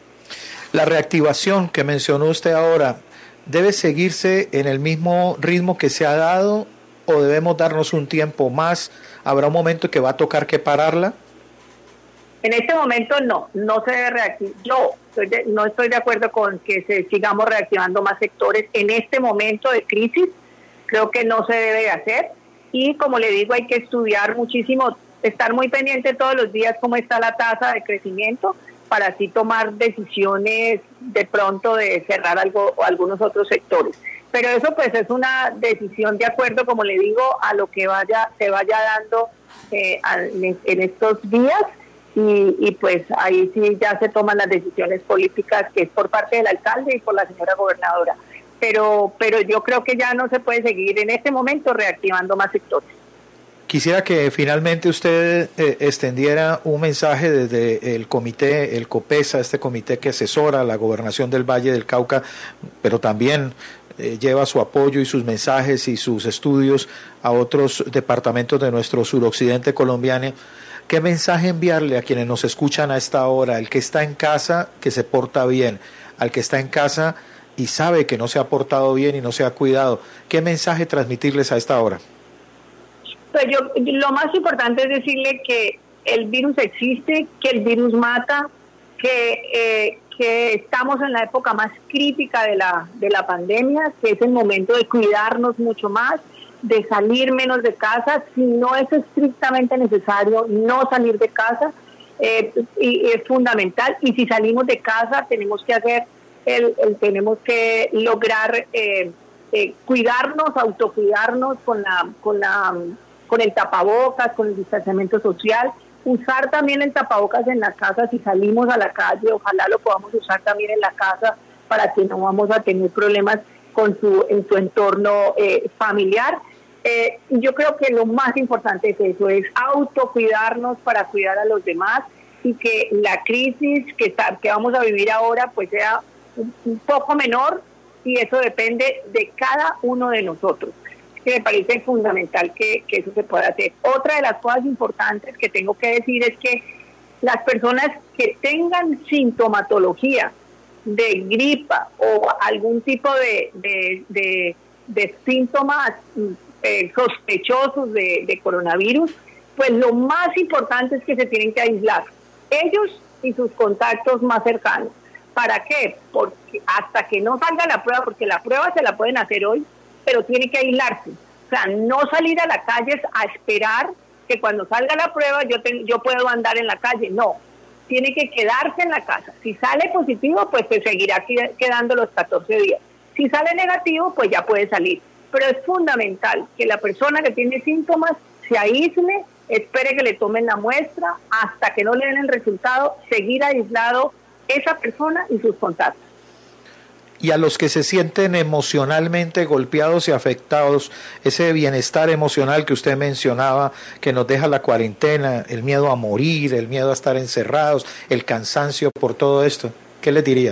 La reactivación que mencionó usted ahora, ¿debe seguirse en el mismo ritmo que se ha dado o debemos darnos un tiempo más? ¿Habrá un momento que va a tocar que pararla? En este momento no, no se debe reactivar. Yo estoy de, no estoy de acuerdo con que se sigamos reactivando más sectores en este momento de crisis. Creo que no se debe de hacer. Y como le digo, hay que estudiar muchísimo, estar muy pendiente todos los días cómo está la tasa de crecimiento para así tomar decisiones de pronto de cerrar algo o algunos otros sectores. Pero eso pues es una decisión de acuerdo, como le digo, a lo que vaya se vaya dando eh, en estos días. Y, y pues ahí sí ya se toman las decisiones políticas, que es por parte del alcalde y por la señora gobernadora. Pero, pero yo creo que ya no se puede seguir en este momento reactivando más sectores. Quisiera que finalmente usted eh, extendiera un mensaje desde el comité, el COPESA, este comité que asesora la gobernación del Valle del Cauca, pero también eh, lleva su apoyo y sus mensajes y sus estudios a otros departamentos de nuestro suroccidente colombiano. ¿Qué mensaje enviarle a quienes nos escuchan a esta hora? El que está en casa, que se porta bien. Al que está en casa y sabe que no se ha portado bien y no se ha cuidado. ¿Qué mensaje transmitirles a esta hora? Pues yo, lo más importante es decirle que el virus existe, que el virus mata, que, eh, que estamos en la época más crítica de la, de la pandemia, que es el momento de cuidarnos mucho más, de salir menos de casa, si no es estrictamente necesario, no salir de casa, eh, y es fundamental. Y si salimos de casa, tenemos que hacer, el, el tenemos que lograr eh, eh, cuidarnos, autocuidarnos con la, con la, con el tapabocas, con el distanciamiento social, usar también el tapabocas en la casa si salimos a la calle, ojalá lo podamos usar también en la casa para que no vamos a tener problemas con su en su entorno eh, familiar. Eh, yo creo que lo más importante es eso, es autocuidarnos para cuidar a los demás y que la crisis que, está, que vamos a vivir ahora pues sea un, un poco menor, y eso depende de cada uno de nosotros. Que me parece fundamental que, que eso se pueda hacer. Otra de las cosas importantes que tengo que decir es que las personas que tengan sintomatología de gripa o algún tipo de, de, de, de síntomas eh, sospechosos de, de coronavirus, pues lo más importante es que se tienen que aislar, ellos y sus contactos más cercanos. ¿Para qué? Porque hasta que no salga la prueba, porque la prueba se la pueden hacer hoy, pero tiene que aislarse. O sea, no salir a la calle a esperar que cuando salga la prueba yo, te, yo puedo andar en la calle. No, tiene que quedarse en la casa. Si sale positivo, pues se seguirá quedando los catorce días. Si sale negativo, pues ya puede salir. Pero es fundamental que la persona que tiene síntomas se aísle, espere que le tomen la muestra, hasta que no le den el resultado, seguir aislado esa persona y sus contactos. Y a los que se sienten emocionalmente golpeados y afectados, ese bienestar emocional que usted mencionaba, que nos deja la cuarentena, el miedo a morir, el miedo a estar encerrados, el cansancio por todo esto, ¿qué les diría?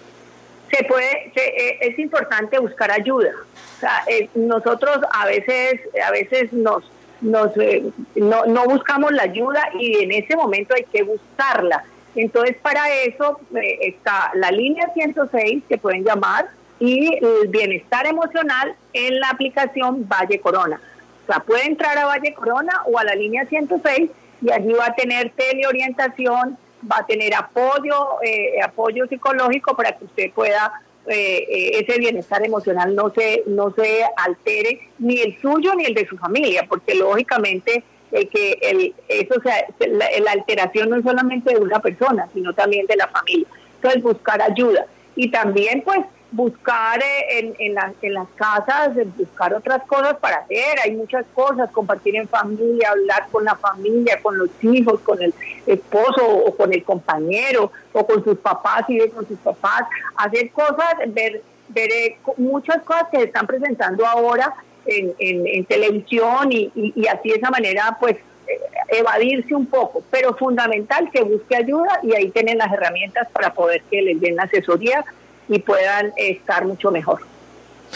Se puede, se, eh, es importante buscar ayuda. O sea, eh, nosotros a veces, a veces nos, nos eh, no, no buscamos la ayuda, y en ese momento hay que buscarla. Entonces, para eso eh, está la línea ciento seis que pueden llamar, y el bienestar emocional en la aplicación Valle Corona. O sea, puede entrar a Valle Corona o a la línea ciento seis, y allí va a tener teleorientación, va a tener apoyo, eh, apoyo psicológico para que usted pueda, eh, eh, ese bienestar emocional no se, no se altere, ni el suyo ni el de su familia, porque lógicamente Eh, que el, eso sea, la, la alteración no es solamente de una persona, sino también de la familia. Entonces, buscar ayuda. Y también, pues, buscar eh, en, en, la, en las casas, buscar otras cosas para hacer. Hay muchas cosas, compartir en familia, hablar con la familia, con los hijos, con el esposo o con el compañero, o con sus papás y con sus papás. Hacer cosas, ver, ver eh, muchas cosas que se están presentando ahora En, en, en televisión, y, y, y así de esa manera pues eh, evadirse un poco, pero fundamental que busque ayuda, y ahí tienen las herramientas para poder que les den la asesoría y puedan estar mucho mejor.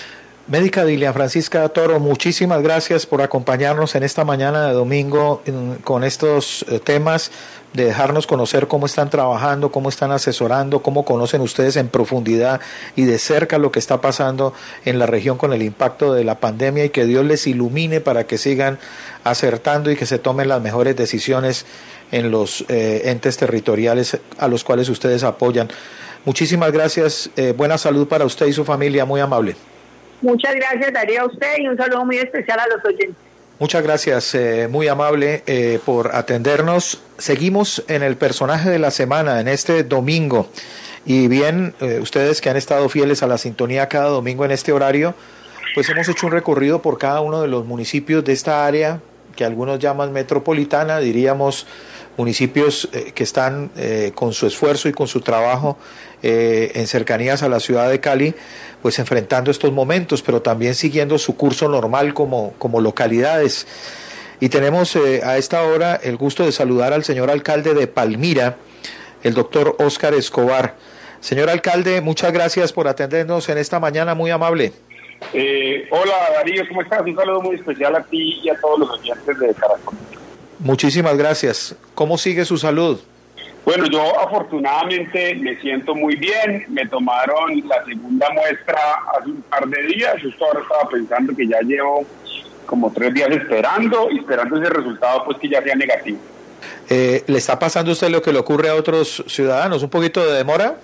Médica Dilian Francisca Toro, muchísimas gracias por acompañarnos en esta mañana de domingo en, con estos eh, temas, de dejarnos conocer cómo están trabajando, cómo están asesorando, cómo conocen ustedes en profundidad y de cerca lo que está pasando en la región con el impacto de la pandemia, y que Dios les ilumine para que sigan acertando y que se tomen las mejores decisiones en los eh, entes territoriales a los cuales ustedes apoyan. Muchísimas gracias, eh, buena salud para usted y su familia, muy amable. Muchas gracias, Darío, a usted, y un saludo muy especial a los oyentes. Muchas gracias, eh, muy amable eh, por atendernos. Seguimos en el personaje de la semana, en este domingo. Y bien, eh, ustedes que han estado fieles a la sintonía cada domingo en este horario, pues hemos hecho un recorrido por cada uno de los municipios de esta área, que algunos llaman metropolitana, diríamos municipios eh, que están eh, con su esfuerzo y con su trabajo eh, en cercanías a la ciudad de Cali, pues enfrentando estos momentos, pero también siguiendo su curso normal como, como localidades. Y tenemos eh, a esta hora el gusto de saludar al señor alcalde de Palmira, el doctor Óscar Escobar. Señor alcalde, muchas gracias por atendernos en esta mañana, muy amable. Eh, hola Darío, ¿cómo estás? Un saludo muy especial a ti y a todos los oyentes de Caracol. Muchísimas gracias. ¿Cómo sigue su salud? Bueno, yo afortunadamente me siento muy bien. Me tomaron la segunda muestra hace un par de días. Justo ahora estaba pensando que ya llevo como tres días esperando, y esperando ese resultado, pues que ya sea negativo. Eh, ¿Le está pasando a usted lo que le ocurre a otros ciudadanos? ¿Un poquito de demora?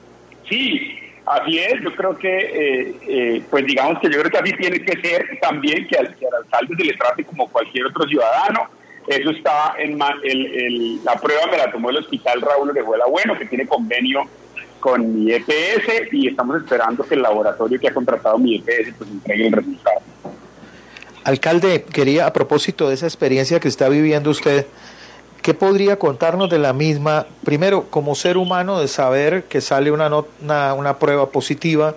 Sí, así es. Yo creo que, eh, eh, pues digamos que yo creo que así tiene que ser también, que al, que al alcalde se le trate como cualquier otro ciudadano. Eso está en el, el, la prueba me la tomó el Hospital Raúl Orejuela Bueno, que tiene convenio con mi E P S, y estamos esperando que el laboratorio que ha contratado mi E P S pues entregue el resultado. Alcalde, quería, a propósito de esa experiencia que está viviendo usted, ¿qué podría contarnos de la misma? Primero, como ser humano, de saber que sale una, not, una, una prueba positiva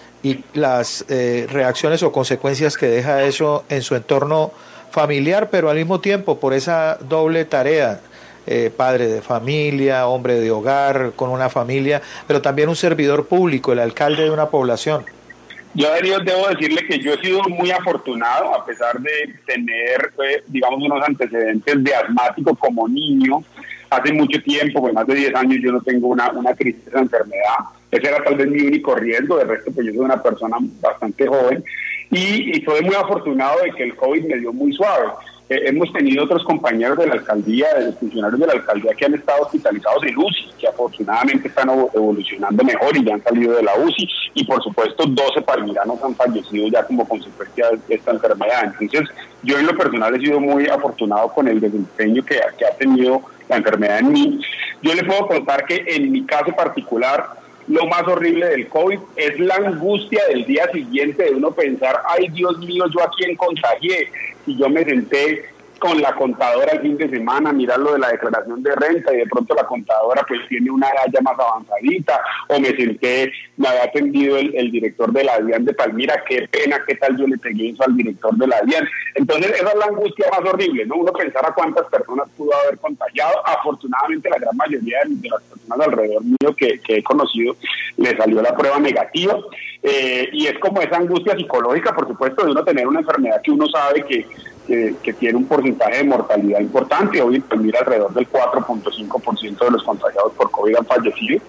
y las eh, reacciones o consecuencias que deja eso en su entorno familiar, pero al mismo tiempo por esa doble tarea, eh, padre de familia, hombre de hogar, con una familia, pero también un servidor público, el alcalde de una población. Yo debo decirle que yo he sido muy afortunado, a pesar de tener, eh, digamos, unos antecedentes de asmático como niño. Hace mucho tiempo, por más de diez años, yo no tengo una, una crisis de enfermedad. Ese era tal vez mi único riesgo. De resto, pues yo soy una persona bastante joven. Y, y soy muy afortunado de que el COVID me dio muy suave. Eh, hemos tenido otros compañeros de la alcaldía, de los funcionarios de la alcaldía que han estado hospitalizados en U C I, que afortunadamente están evolucionando mejor y ya han salido de la U C I, y por supuesto doce palmiranos han fallecido ya como consecuencia de esta enfermedad. Entonces yo en lo personal he sido muy afortunado con el desempeño que, que ha tenido la enfermedad en mí. Yo les puedo contar que en mi caso particular, lo más horrible del COVID es la angustia del día siguiente de uno pensar, ay Dios mío, yo a quién contagié. Si yo me senté con la contadora el fin de semana, mirar lo de la declaración de renta, y de pronto la contadora pues tiene una edad más avanzadita, o me senté, me había atendido el, el director de la DIAN de Palmira, qué pena, qué tal yo le pegué eso al director de la DIAN. Entonces esa es la angustia más horrible, ¿no? Uno pensar a cuántas personas pudo haber contagiado. Afortunadamente la gran mayoría de las personas alrededor mío que, que he conocido le salió la prueba negativa, eh, y es como esa angustia psicológica, por supuesto, de uno tener una enfermedad que uno sabe que Que, que tiene un porcentaje de mortalidad importante. Hoy en Palmira alrededor del cuatro punto cinco por ciento de los contagiados por COVID han fallecido,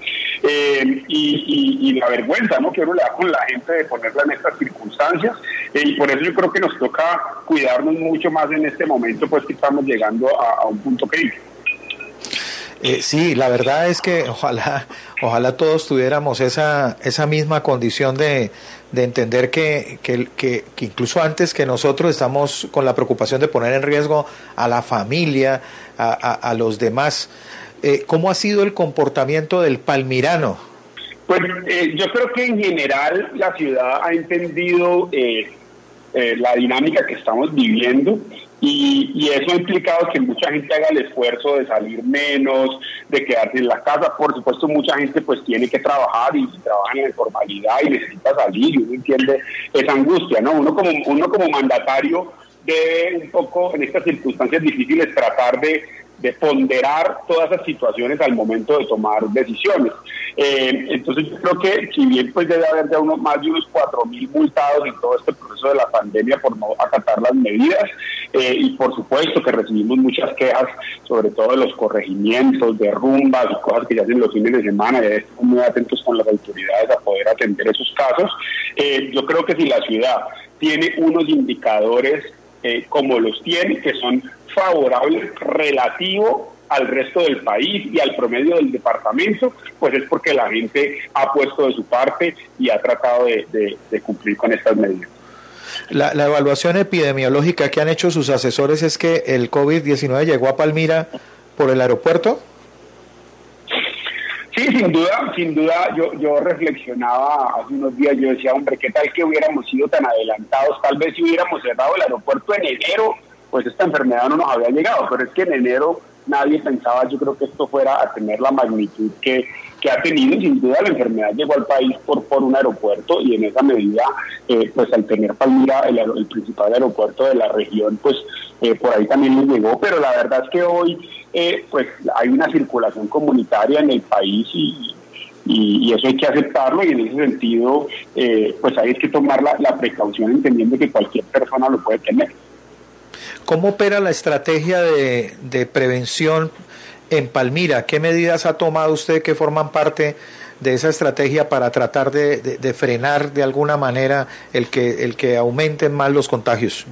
eh, y, y, y la vergüenza, ¿no?, que uno le da con la gente de ponerla en estas circunstancias, eh, y por eso yo creo que nos toca cuidarnos mucho más en este momento, pues que estamos llegando a, a un punto crítico. Eh, sí, la verdad es que ojalá, ojalá todos tuviéramos esa, esa misma condición de, de entender que, que, que, que incluso antes que nosotros estamos con la preocupación de poner en riesgo a la familia, a, a, a los demás. Eh, ¿Cómo ha sido el comportamiento del palmirano? Pues eh, yo creo que en general la ciudad ha entendido eh, eh, la dinámica que estamos viviendo. Y, y eso ha implicado que mucha gente haga el esfuerzo de salir menos, de quedarse en la casa. Por supuesto, mucha gente pues tiene que trabajar y, y trabaja en la informalidad y necesita salir, y uno entiende esa angustia, ¿no? Uno como, uno como mandatario debe un poco, en estas circunstancias difíciles, tratar de, de ponderar todas esas situaciones al momento de tomar decisiones. Eh, entonces yo creo que si bien pues debe haber ya unos, más de unos cuatro mil multados en todo este proceso de la pandemia por no acatar las medidas, eh, y por supuesto que recibimos muchas quejas, sobre todo de los corregimientos, de rumbas y cosas que se hacen los fines de semana, y estamos muy atentos con las autoridades a poder atender esos casos. Eh, yo creo que si la ciudad tiene unos indicadores eh, como los tiene, que son favorables relativo al resto del país y al promedio del departamento, pues es porque la gente ha puesto de su parte y ha tratado de, de, de cumplir con estas medidas. La, la evaluación epidemiológica que han hecho sus asesores es que el COVID diecinueve llegó a Palmira por el aeropuerto. Sí, sin duda, sin duda, yo, yo reflexionaba hace unos días, yo decía, hombre, ¿qué tal que hubiéramos sido tan adelantados? Tal vez si hubiéramos cerrado el aeropuerto en enero, pues esta enfermedad no nos había llegado, pero es que en enero nadie pensaba, yo creo que esto fuera a tener la magnitud que, que ha tenido, y sin duda la enfermedad llegó al país por, por un aeropuerto, y en esa medida, eh, pues al tener Palmira el, el principal aeropuerto de la región, pues eh, por ahí también nos llegó, pero la verdad es que hoy eh, pues hay una circulación comunitaria en el país y, y, y eso hay que aceptarlo, y en ese sentido eh, pues hay que tomar la, la precaución entendiendo que cualquier persona lo puede tener. ¿Cómo opera la estrategia de, de prevención en Palmira? ¿Qué medidas ha tomado usted que forman parte de esa estrategia para tratar de, de, de frenar de alguna manera el que, el que aumenten más los contagios?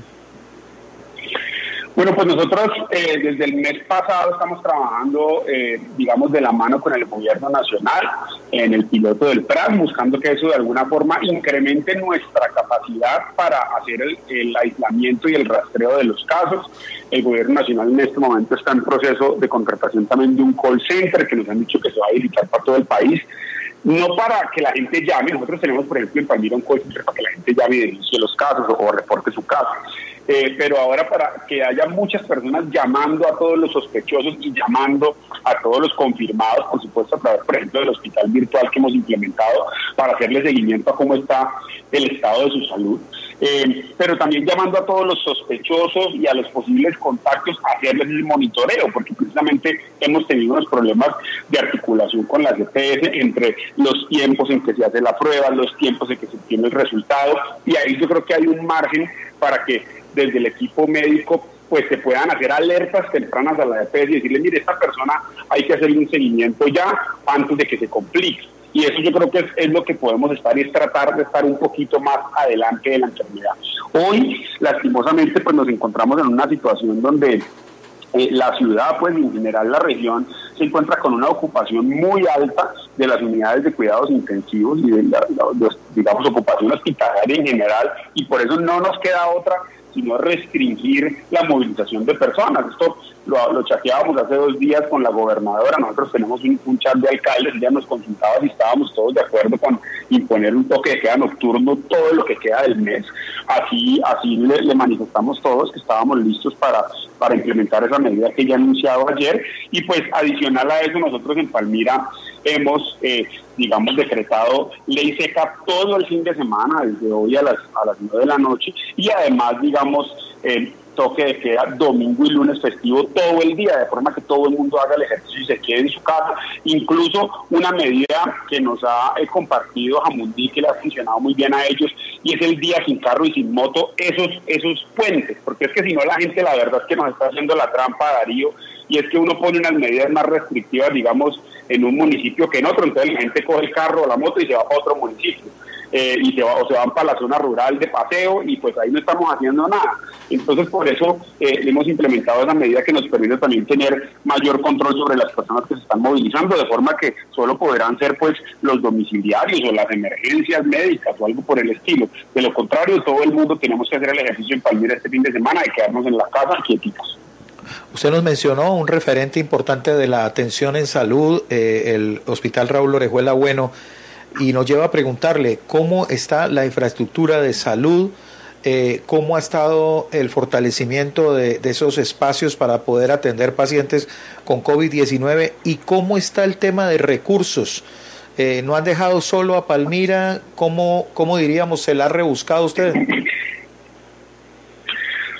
Bueno, pues nosotros eh, desde el mes pasado estamos trabajando, eh, digamos, de la mano con el gobierno nacional en el piloto del P R A S, buscando que eso de alguna forma incremente nuestra capacidad para hacer el, el aislamiento y el rastreo de los casos. El gobierno nacional en este momento está en proceso de contratación también de un call center que nos han dicho que se va a habilitar para todo el país. No para que la gente llame, nosotros tenemos, por ejemplo, en Palmira un call center para que la gente llame y denuncie los casos o, o reporte su caso. Eh, pero ahora para que haya muchas personas llamando a todos los sospechosos y llamando a todos los confirmados, por supuesto a través, por ejemplo, del hospital virtual que hemos implementado para hacerle seguimiento a cómo está el estado de su salud, eh, pero también llamando a todos los sospechosos y a los posibles contactos a hacerles el monitoreo, porque precisamente hemos tenido unos problemas de articulación con la C P S entre los tiempos en que se hace la prueba, los tiempos en que se obtiene el resultado, y ahí yo creo que hay un margen para que desde el equipo médico pues se puedan hacer alertas tempranas a la E P S y decirle, mire, esta persona hay que hacerle un seguimiento ya antes de que se complique. Y eso yo creo que es, es lo que podemos estar y es tratar de estar un poquito más adelante de la enfermedad. Hoy, lastimosamente, pues nos encontramos en una situación donde Eh, la ciudad, pues en general la región, se encuentra con una ocupación muy alta de las unidades de cuidados intensivos y de la, la, la digamos, ocupación hospitalaria en general, y por eso no nos queda otra sino restringir la movilización de personas. Esto lo, lo chateábamos hace dos días con la gobernadora. Nosotros tenemos un, un chat de alcaldes, ella nos consultaba si estábamos todos de acuerdo con imponer un toque de queda nocturno todo lo que queda del mes. Así así le, le manifestamos todos que estábamos listos para, para implementar esa medida que ya he anunciado ayer, y pues adicional a eso nosotros en Palmira hemos, eh, digamos, decretado ley seca todo el fin de semana, desde hoy a las a las nueve de la noche, y además, digamos, eh, toque de queda domingo y lunes festivo todo el día, de forma que todo el mundo haga el ejercicio y se quede en su casa. Incluso una medida que nos ha eh, compartido Jamundí, que le ha funcionado muy bien a ellos, y es el día sin carro y sin moto, esos, esos puentes, porque es que si no la gente, la verdad es que nos está haciendo la trampa, Darío, y es que uno pone unas medidas más restrictivas, digamos, en un municipio que en otro, entonces la gente coge el carro o la moto y se va para otro municipio, eh, y se va, o se van para la zona rural de paseo, y pues ahí no estamos haciendo nada. Entonces por eso eh, hemos implementado esa medida que nos permite también tener mayor control sobre las personas que se están movilizando, de forma que solo podrán ser pues los domiciliarios o las emergencias médicas o algo por el estilo. De lo contrario, todo el mundo tenemos que hacer el ejercicio en Palmira este fin de semana de quedarnos en la casa quietitos. Usted nos mencionó un referente importante de la atención en salud, eh, el Hospital Raúl Orejuela Bueno, y nos lleva a preguntarle cómo está la infraestructura de salud, eh, cómo ha estado el fortalecimiento de, de esos espacios para poder atender pacientes con COVID diecinueve y cómo está el tema de recursos. Eh, ¿No han dejado solo a Palmira? ¿Cómo, cómo diríamos, se la ha rebuscado usted?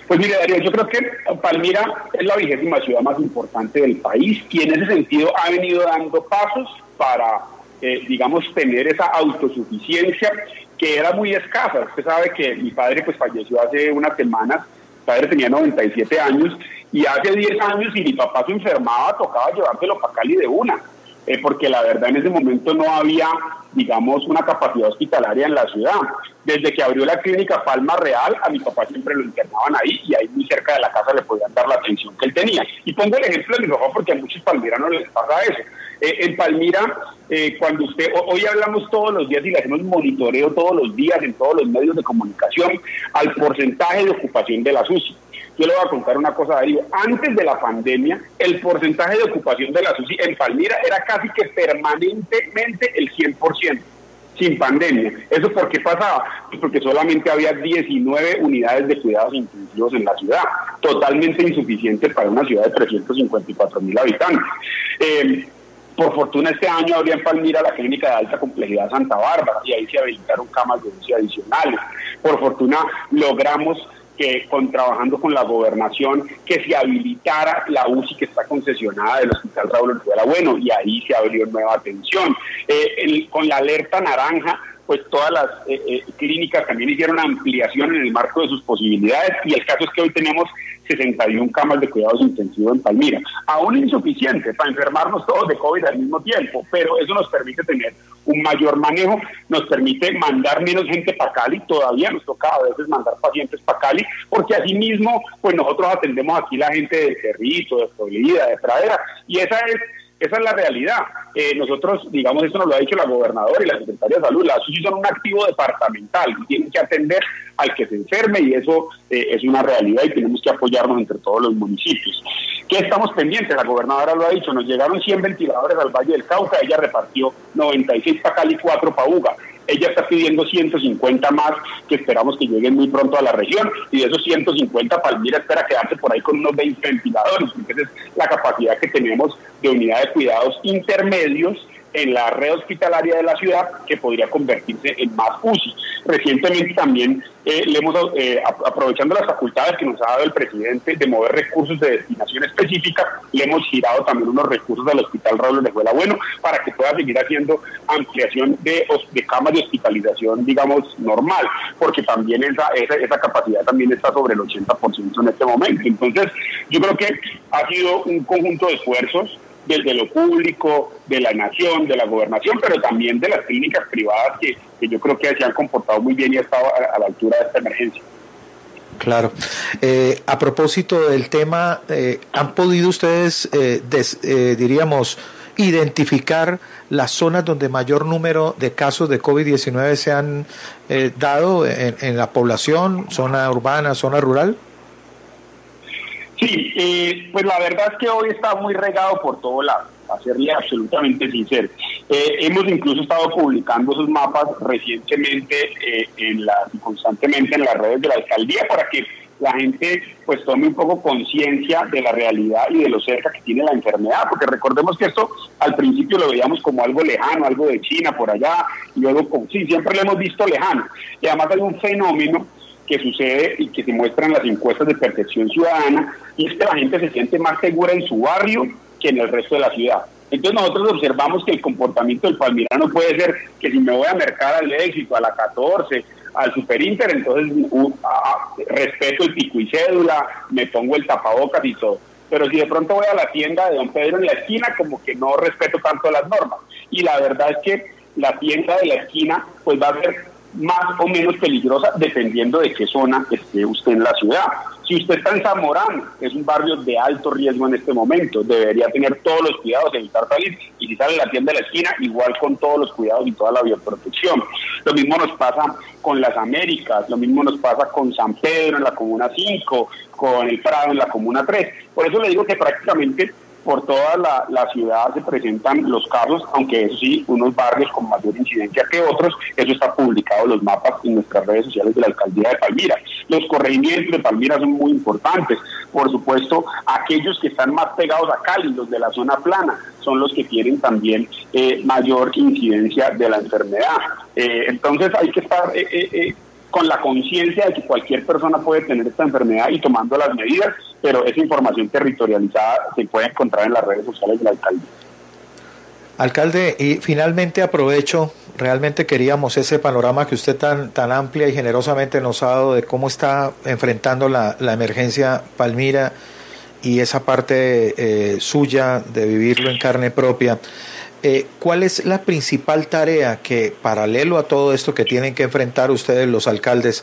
Pues mire, Darío, yo creo que Palmira es la vigésima ciudad más importante del país y en ese sentido ha venido dando pasos para, eh, digamos, tener esa autosuficiencia que era muy escasa. Usted sabe que mi padre pues falleció hace unas semanas, mi padre tenía noventa y siete años y hace diez años si mi papá se enfermaba tocaba llevárselo para Cali de una. Eh, porque la verdad en ese momento no había, digamos, una capacidad hospitalaria en la ciudad. Desde que abrió la clínica Palma Real, a mi papá siempre lo internaban ahí y ahí muy cerca de la casa le podían dar la atención que él tenía. Y pongo el ejemplo de mi papá porque a muchos palmiranos les pasa eso. Eh, en Palmira, eh, cuando usted, hoy hablamos todos los días y le hacemos monitoreo todos los días en todos los medios de comunicación al porcentaje de ocupación de las U C I. Yo le voy a contar una cosa, Darío. Antes de la pandemia, el porcentaje de ocupación de las U C I en Palmira era casi que permanentemente el cien por ciento, sin pandemia. ¿Eso por qué pasaba? Pues porque solamente había diecinueve unidades de cuidados intensivos en la ciudad, totalmente insuficiente para una ciudad de trescientos cincuenta y cuatro mil habitantes. Eh, Por fortuna este año habría en Palmira la clínica de alta complejidad Santa Bárbara y ahí se habilitaron camas de U C I adicionales. Por fortuna logramos que con trabajando con la gobernación que se habilitara la U C I que está concesionada del Hospital Raúl Ortega Bueno y ahí se abrió nueva atención. Eh, el, con la alerta naranja pues todas las eh, eh, clínicas también hicieron ampliación en el marco de sus posibilidades y el caso es que hoy tenemos sesenta y una camas de cuidados intensivos en Palmira. Aún insuficiente para enfermarnos todos de COVID al mismo tiempo, pero eso nos permite tener un mayor manejo, nos permite mandar menos gente para Cali, todavía nos toca a veces mandar pacientes para Cali, porque asimismo, pues nosotros atendemos aquí la gente de Cerrito, de Florida, de Pradera, y esa es Esa es la realidad. Eh, nosotros, digamos, esto nos lo ha dicho la gobernadora y la secretaria de Salud, las U C I son un activo departamental y tienen que atender al que se enferme y eso eh, es una realidad y tenemos que apoyarnos entre todos los municipios. ¿Qué estamos pendientes? La gobernadora lo ha dicho, nos llegaron cien ventiladores al Valle del Cauca, ella repartió noventa y seis para Cali, cuatro para Buga. Ella está pidiendo ciento cincuenta más, que esperamos que lleguen muy pronto a la región, y de esos ciento cincuenta, Palmira espera quedarse por ahí con unos veinte ventiladores, porque esa es la capacidad que tenemos de unidad de cuidados intermedios en la red hospitalaria de la ciudad, que podría convertirse en más U C I. Recientemente también eh, le hemos, eh, aprovechando las facultades que nos ha dado el presidente de mover recursos de destinación específica, le hemos girado también unos recursos al Hospital Raúl Ortega Bueno para que pueda seguir haciendo ampliación de, de camas de hospitalización, digamos, normal, porque también esa, esa, esa capacidad también está sobre el ochenta por ciento en este momento. Entonces, yo creo que ha sido un conjunto de esfuerzos desde lo público, de la nación, de la gobernación, pero también de las clínicas privadas que, que yo creo que se han comportado muy bien y han estado a, a la altura de esta emergencia. Claro. Eh, a propósito del tema, eh, ¿han podido ustedes, eh, des, eh, diríamos, identificar las zonas donde mayor número de casos de COVID diecinueve se han eh, dado en, en la población, zona urbana, zona rural? Sí, eh, pues la verdad es que hoy está muy regado por todo lado, a serle absolutamente sincero. Eh, hemos incluso estado publicando esos mapas recientemente eh, en la, constantemente en las redes de la alcaldía para que la gente pues tome un poco conciencia de la realidad y de lo cerca que tiene la enfermedad, porque recordemos que esto al principio lo veíamos como algo lejano, algo de China por allá, y luego como, sí, siempre lo hemos visto lejano. Y además hay un fenómeno que sucede y que se muestra en las encuestas de percepción ciudadana, y es que la gente se siente más segura en su barrio que en el resto de la ciudad. Entonces nosotros observamos que el comportamiento del palmirano puede ser que si me voy a mercar al Éxito, a la catorce, al Superinter, entonces uh, uh, respeto el pico y cédula, me pongo el tapabocas y todo. Pero si de pronto voy a la tienda de Don Pedro en la esquina, como que no respeto tanto las normas. Y la verdad es que la tienda de la esquina pues va a ser más o menos peligrosa dependiendo de qué zona esté usted en la ciudad. Si usted está en Zamorano, es un barrio de alto riesgo en este momento, debería tener todos los cuidados, evitar salir, y si sale a la tienda de la esquina, igual con todos los cuidados y toda la bioprotección. Lo mismo nos pasa con las Américas, lo mismo nos pasa con San Pedro en la Comuna cinco, con el Prado en la Comuna tres. Por eso le digo que prácticamente por toda la, la ciudad se presentan los casos, aunque eso sí, unos barrios con mayor incidencia que otros, eso está publicado en los mapas en nuestras redes sociales de la Alcaldía de Palmira. Los corregimientos de Palmira son muy importantes, por supuesto, aquellos que están más pegados a Cali, los de la zona plana, son los que tienen también eh, mayor incidencia de la enfermedad. Eh, entonces hay que estar... Eh, eh, con la conciencia de que cualquier persona puede tener esta enfermedad y tomando las medidas, pero esa información territorializada se puede encontrar en las redes sociales del alcalde. Alcalde, y finalmente aprovecho, realmente queríamos ese panorama que usted tan tan amplia y generosamente nos ha dado de cómo está enfrentando la, la emergencia Palmira y esa parte eh, suya de vivirlo en carne propia. Eh, ¿Cuál es la principal tarea que, paralelo a todo esto que tienen que enfrentar ustedes los alcaldes,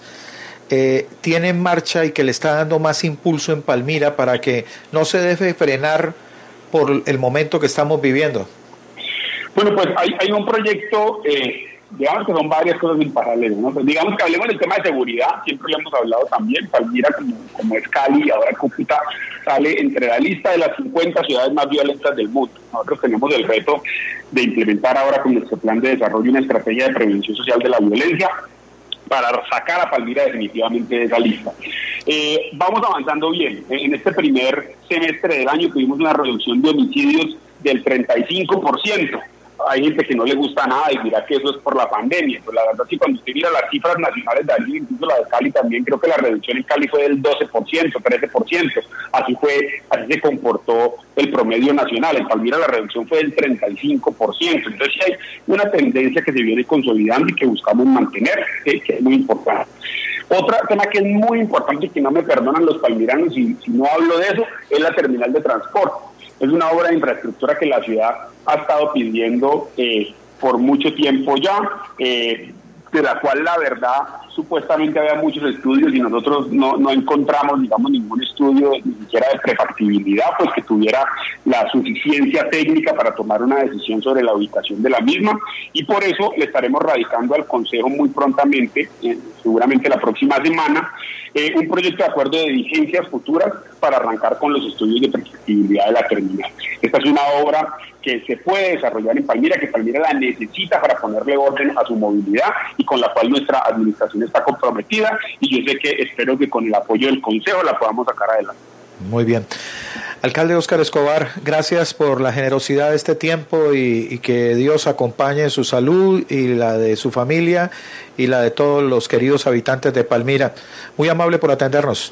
eh, tiene en marcha y que le está dando más impulso en Palmira para que no se deje frenar por el momento que estamos viviendo? Bueno, pues hay, hay un proyecto, eh, digamos que son varias cosas en paralelo, ¿no? Pues digamos que hablemos del tema de seguridad, siempre le hemos hablado también. Palmira, como, como es Cali y ahora Cúcuta, sale entre la lista de las cincuenta ciudades más violentas del mundo. Nosotros tenemos el reto de implementar ahora con nuestro plan de desarrollo una estrategia de prevención social de la violencia para sacar a Palmira definitivamente de esa lista. Eh, vamos avanzando bien. En este primer semestre del año tuvimos una reducción de homicidios del treinta y cinco por ciento. Hay gente que no le gusta nada y dirá que eso es por la pandemia, pues la verdad sí, cuando usted mira las cifras nacionales de allí, incluso la de Cali también, creo que la reducción en Cali fue del doce por ciento, trece por ciento, así fue, así se comportó el promedio nacional. En Palmira la reducción fue del treinta y cinco por ciento, entonces sí hay una tendencia que se viene consolidando y que buscamos mantener, eh, que es muy importante. Otro tema que es muy importante y que no me perdonan los palmiranos si, si no hablo de eso, es la terminal de transporte. Es una obra de infraestructura que la ciudad ha estado pidiendo eh, por mucho tiempo ya, eh, de la cual la verdad supuestamente había muchos estudios y nosotros no, no encontramos, digamos, ningún estudio ni siquiera de prefactibilidad, pues que tuviera la suficiencia técnica para tomar una decisión sobre la ubicación de la misma, y por eso le estaremos radicando al Consejo muy prontamente, eh, seguramente la próxima semana, eh, un proyecto de acuerdo de vigencias futuras para arrancar con los estudios de prefactibilidad de la terminal. Esta es una obra que se puede desarrollar en Palmira, que Palmira la necesita para ponerle orden a su movilidad y con la cual nuestra administración está comprometida, y yo sé que espero que con el apoyo del Consejo la podamos sacar adelante. Muy bien. Alcalde Óscar Escobar, gracias por la generosidad de este tiempo y, y que Dios acompañe su salud y la de su familia y la de todos los queridos habitantes de Palmira. Muy amable por atendernos.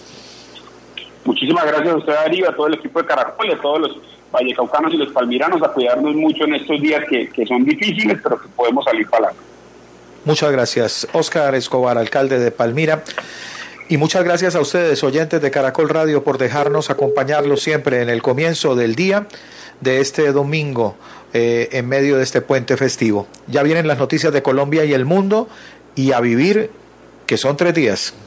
Muchísimas gracias a usted, Darío, a todo el equipo de Caracol, a todos los vallecaucanos y los palmiranos, a cuidarnos mucho en estos días que, que son difíciles, pero que podemos salir para adelante. Muchas gracias, Óscar Escobar, alcalde de Palmira. Y muchas gracias a ustedes, oyentes de Caracol Radio, por dejarnos acompañarlos siempre en el comienzo del día de este domingo, eh, en medio de este puente festivo. Ya vienen las noticias de Colombia y el mundo, y a vivir, que son tres días.